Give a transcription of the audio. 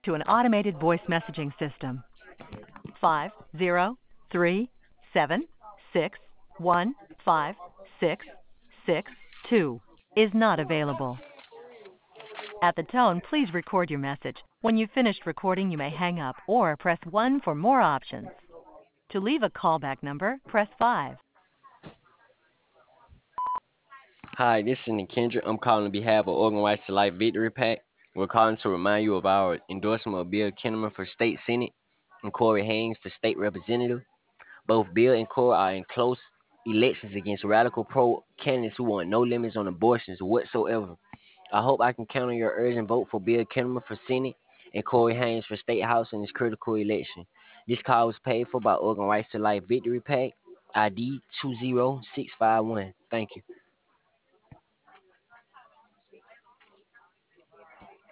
to an automated voice messaging system. 503-761-5662 is not available. At the tone, please record your message. When you've finished recording, you may hang up or press 1 for more options. To leave a callback number, press 5. Hi, this is Kendrick. I'm calling on behalf of Organ Rights to Life Victory Pack. We're calling to remind you of our endorsement of Bill Kinnaman for State Senate and Corey Haynes for State Representative. Both Bill and Corey are in close elections against radical pro candidates who want no limits on abortions whatsoever. I hope I can count on your urgent vote for Bill Kinnaman for Senate and Corey Haynes for State House in this critical election. This call was paid for by Organ Rights to Life Victory Pack, ID 20651. Thank you.